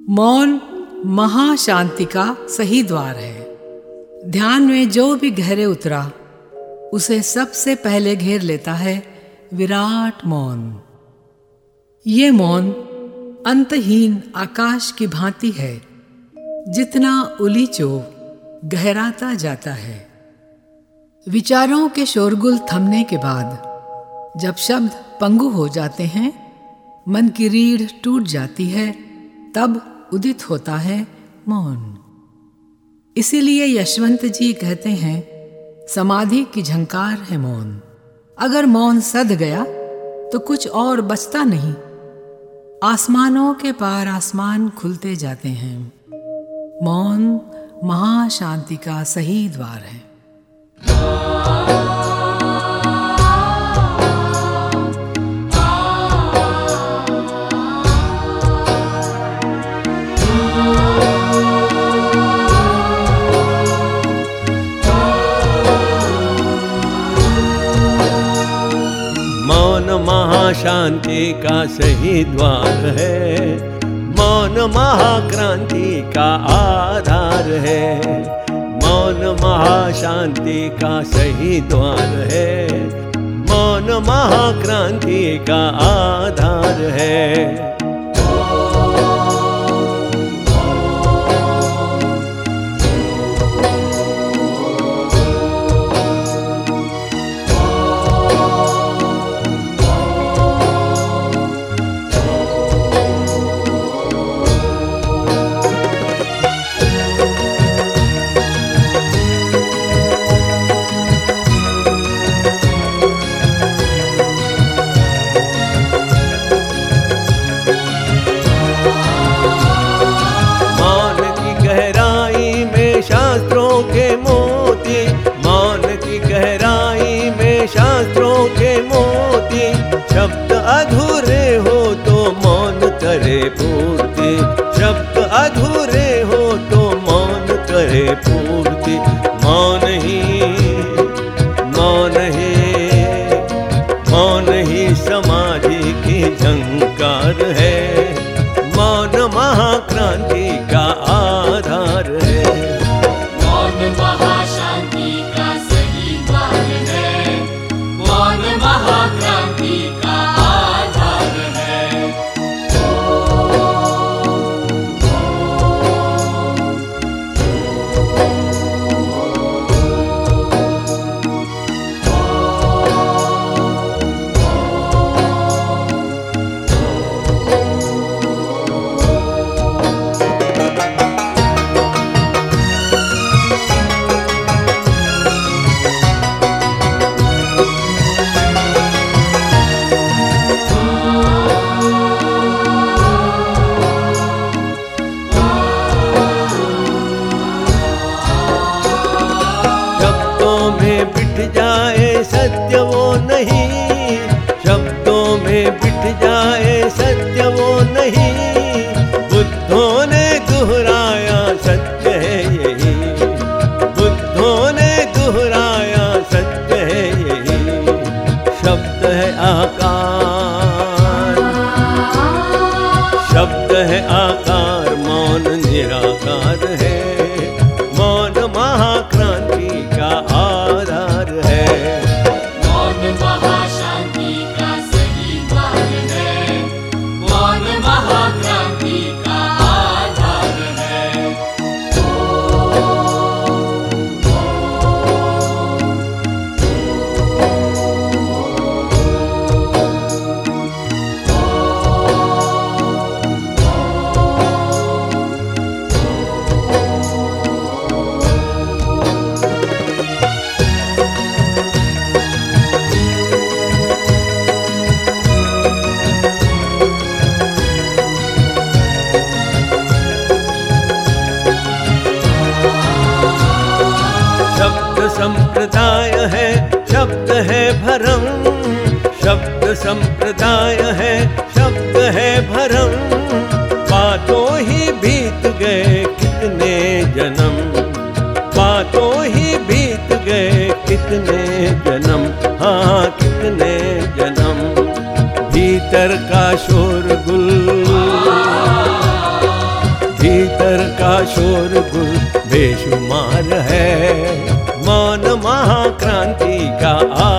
मौन महाशांति का सही द्वार है। ध्यान में जो भी गहरे उतरा उसे सबसे पहले घेर लेता है विराट मौन। ये मौन अंतहीन आकाश की भांति है, जितना उलीचो गहराता जाता है। विचारों के शोरगुल थमने के बाद जब शब्द पंगु हो जाते हैं, मन की रीढ़ टूट जाती है, तब उदित होता है मौन। इसीलिए यशवंत जी कहते हैं, समाधि की झंकार है मौन। अगर मौन सध गया तो कुछ और बचता नहीं। आसमानों के पार आसमान खुलते जाते हैं। मौन महाशांति का सही द्वार है। मौन महाशांति का सही द्वार है। मौन महाक्रांति का आधार है। मौन महाशांति का सही द्वार है। मौन महाक्रांति का आधार है। शास्त्रों के मोती, मौन की गहराई में शास्त्रों के मोती। शब्द अधूरे हो तो मौन करे पूर्ति। शब्द अधूरे हो तो मौन करे पूर्ति। मौन ही समाधि की झंकार है। मौन महाक्रांति का आधार है। महाशांति का सही द्वार है। मौन महाक्रांति का आधार है। जाए सत्य वो नहीं, शब्दों में बिठ जाए सत्य वो नहीं। बुद्धों ने दोहराया सत्य है यही। बुद्धों ने दोहराया सत्य है यही। शब्द है आकार, शब्द है आकार, मौन निराकार है। मौन महाक्रांति का आधार है। मौन महाशांति का सही द्वार है। मौन महाक्रांति का आधार है। संप्रदाय है, शब्द है भरम। शब्द संप्रदाय है, शब्द है भरम। बातों ही बीत गए कितने जन्म। बातों ही बीत गए कितने जन्म। हाँ कितने जन्म। भीतर का शोरगुल, अंतर का शोरगुल बेशुमार है। मौन महाक्रांति का